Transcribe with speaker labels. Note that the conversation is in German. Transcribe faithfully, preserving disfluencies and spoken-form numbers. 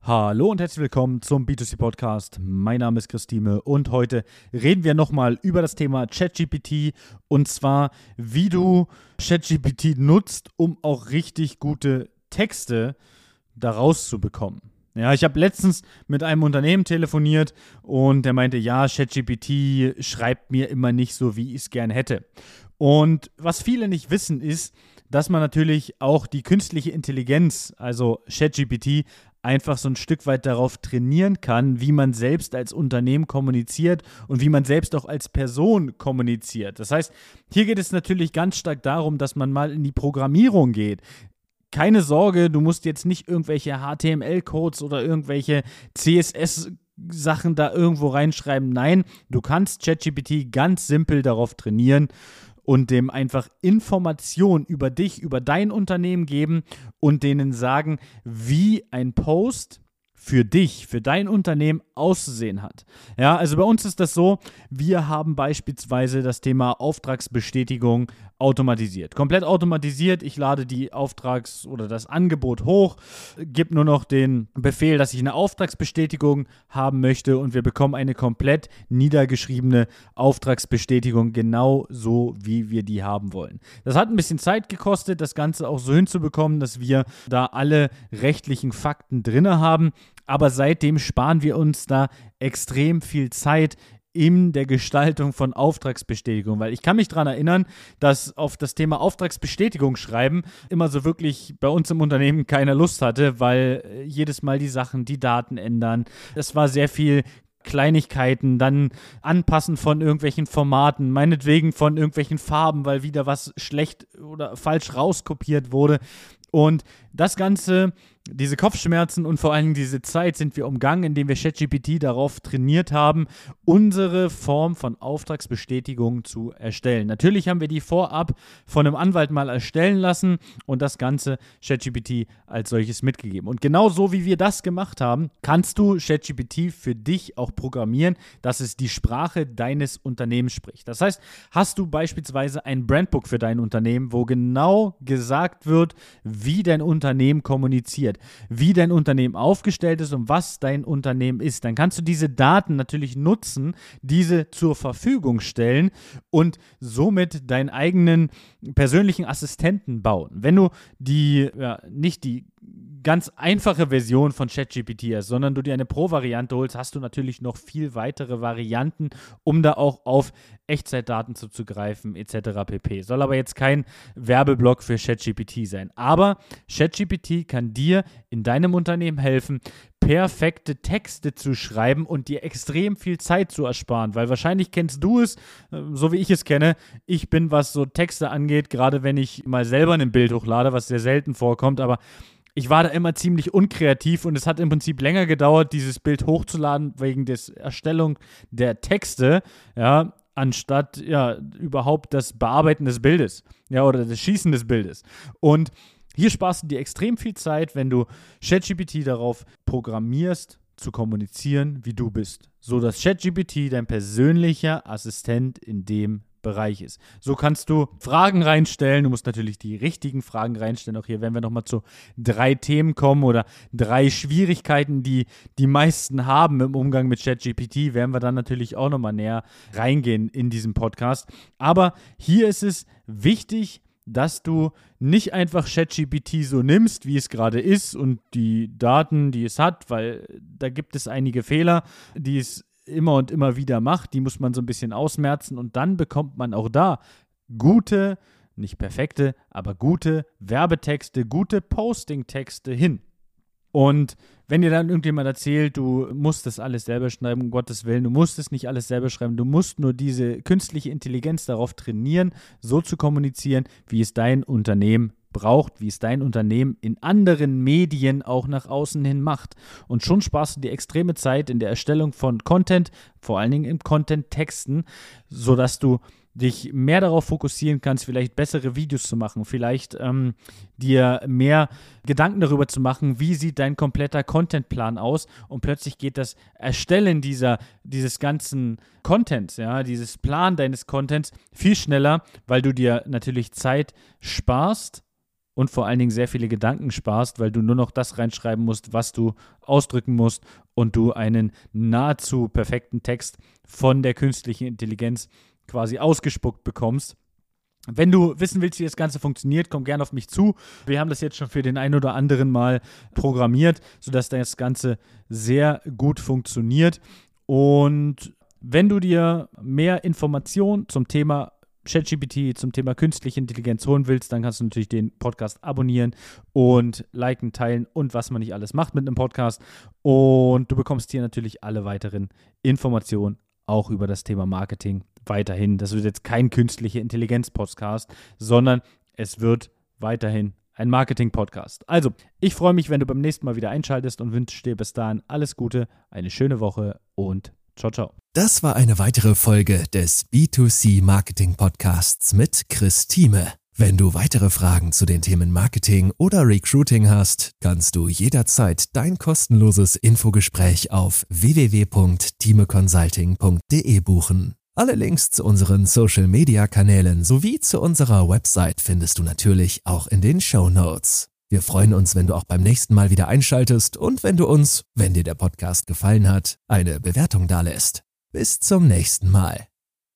Speaker 1: Hallo und herzlich willkommen zum B zwei C Podcast. Mein Name ist Christine und heute reden wir nochmal über das Thema ChatGPT und zwar, wie du ChatGPT nutzt, um auch richtig gute Texte daraus zu bekommen. Ja, ich habe letztens mit einem Unternehmen telefoniert und der meinte, ja, ChatGPT schreibt mir immer nicht so, wie ich es gern hätte. Und was viele nicht wissen ist, dass man natürlich auch die künstliche Intelligenz, also ChatGPT, einfach so ein Stück weit darauf trainieren kann, wie man selbst als Unternehmen kommuniziert und wie man selbst auch als Person kommuniziert. Das heißt, hier geht es natürlich ganz stark darum, dass man mal in die Programmierung geht. Keine Sorge, du musst jetzt nicht irgendwelche H T M L-Codes oder irgendwelche C S S-Sachen da irgendwo reinschreiben. Nein, du kannst ChatGPT ganz simpel darauf trainieren und dem einfach Informationen über dich, über dein Unternehmen geben und denen sagen, wie ein Post für dich, für dein Unternehmen auszusehen hat. Ja, also bei uns ist das so, wir haben beispielsweise das Thema Auftragsbestätigung automatisiert. Komplett automatisiert. Ich lade die Auftrags- oder das Angebot hoch, gebe nur noch den Befehl, dass ich eine Auftragsbestätigung haben möchte und wir bekommen eine komplett niedergeschriebene Auftragsbestätigung, genau so, wie wir die haben wollen. Das hat ein bisschen Zeit gekostet, das Ganze auch so hinzubekommen, dass wir da alle rechtlichen Fakten drin haben, aber seitdem sparen wir uns da extrem viel Zeit in der Gestaltung von Auftragsbestätigung, weil ich kann mich daran erinnern, dass auf das Thema Auftragsbestätigung schreiben immer so wirklich bei uns im Unternehmen keiner Lust hatte, weil jedes Mal die Sachen, die Daten ändern. Es war sehr viel Kleinigkeiten, dann Anpassen von irgendwelchen Formaten, meinetwegen von irgendwelchen Farben, weil wieder was schlecht oder falsch rauskopiert wurde. Und das Ganze, diese Kopfschmerzen und vor allem diese Zeit sind wir umgangen, indem wir ChatGPT darauf trainiert haben, unsere Form von Auftragsbestätigung zu erstellen. Natürlich haben wir die vorab von einem Anwalt mal erstellen lassen und das Ganze ChatGPT als solches mitgegeben. Und genau so, wie wir das gemacht haben, kannst du ChatGPT für dich auch programmieren, dass es die Sprache deines Unternehmens spricht. Das heißt, hast du beispielsweise ein Brandbook für dein Unternehmen, wo genau gesagt wird, wie dein Unternehmen kommuniziert, wie dein Unternehmen aufgestellt ist und was dein Unternehmen ist, dann kannst du diese Daten natürlich nutzen, diese zur Verfügung stellen und somit deinen eigenen persönlichen Assistenten bauen. Wenn du die, ja, nicht die ganz einfache Version von ChatGPT hast, sondern du dir eine Pro-Variante holst, hast du natürlich noch viel weitere Varianten, um da auch auf Echtzeitdaten zuzugreifen, et cetera pp. Soll aber jetzt kein Werbeblock für ChatGPT sein. Aber ChatGPT kann dir in deinem Unternehmen helfen, perfekte Texte zu schreiben und dir extrem viel Zeit zu ersparen, weil wahrscheinlich kennst du es, so wie ich es kenne. Ich bin, was so Texte angeht, gerade wenn ich mal selber ein Bild hochlade, was sehr selten vorkommt, aber ich war da immer ziemlich unkreativ und es hat im Prinzip länger gedauert, dieses Bild hochzuladen, wegen der Erstellung der Texte, ja, anstatt ja überhaupt das Bearbeiten des Bildes, ja, oder das Schießen des Bildes. Und hier sparst du dir extrem viel Zeit, wenn du ChatGPT darauf programmierst, zu kommunizieren, wie du bist, so dass ChatGPT dein persönlicher Assistent in dem Bereich ist. So kannst du Fragen reinstellen. Du musst natürlich die richtigen Fragen reinstellen. Auch hier werden wir nochmal zu drei Themen kommen oder drei Schwierigkeiten, die die meisten haben im Umgang mit ChatGPT. Werden wir dann natürlich auch nochmal näher reingehen in diesem Podcast. Aber hier ist es wichtig, dass du nicht einfach ChatGPT so nimmst, wie es gerade ist und die Daten, die es hat, weil da gibt es einige Fehler, die es immer und immer wieder macht, die muss man so ein bisschen ausmerzen und dann bekommt man auch da gute, nicht perfekte, aber gute Werbetexte, gute Posting-Texte hin. Und wenn dir dann irgendjemand erzählt, du musst das alles selber schreiben, um Gottes Willen, du musst es nicht alles selber schreiben, du musst nur diese künstliche Intelligenz darauf trainieren, so zu kommunizieren, wie es dein Unternehmen braucht, wie es dein Unternehmen in anderen Medien auch nach außen hin macht. Und schon sparst du dir extreme Zeit in der Erstellung von Content, vor allen Dingen im Content-Texten, sodass du dich mehr darauf fokussieren kannst, vielleicht bessere Videos zu machen, vielleicht ähm, dir mehr Gedanken darüber zu machen, wie sieht dein kompletter Contentplan aus und plötzlich geht das Erstellen dieser, dieses ganzen Contents, ja, dieses Plan deines Contents viel schneller, weil du dir natürlich Zeit sparst und vor allen Dingen sehr viele Gedanken sparst, weil du nur noch das reinschreiben musst, was du ausdrücken musst und du einen nahezu perfekten Text von der künstlichen Intelligenz quasi ausgespuckt bekommst. Wenn du wissen willst, wie das Ganze funktioniert, komm gerne auf mich zu. Wir haben das jetzt schon für den einen oder anderen Mal programmiert, sodass das Ganze sehr gut funktioniert. Und wenn du dir mehr Informationen zum Thema ChatGPT, zum Thema künstliche Intelligenz holen willst, dann kannst du natürlich den Podcast abonnieren und liken, teilen und was man nicht alles macht mit einem Podcast. Und du bekommst hier natürlich alle weiteren Informationen auch über das Thema Marketing weiterhin. Das wird jetzt kein künstliche Intelligenz-Podcast, sondern es wird weiterhin ein Marketing-Podcast. Also, ich freue mich, wenn du beim nächsten Mal wieder einschaltest und wünsche dir bis dahin alles Gute, eine schöne Woche und ciao, ciao.
Speaker 2: Das war eine weitere Folge des B zwei C Marketing Podcasts mit Chris Thieme. Wenn du weitere Fragen zu den Themen Marketing oder Recruiting hast, kannst du jederzeit dein kostenloses Infogespräch auf w w w punkt thieme consulting punkt d e buchen. Alle Links zu unseren Social-Media-Kanälen sowie zu unserer Website findest du natürlich auch in den Shownotes. Wir freuen uns, wenn du auch beim nächsten Mal wieder einschaltest und wenn du uns, wenn dir der Podcast gefallen hat, eine Bewertung dalässt. Bis zum nächsten Mal.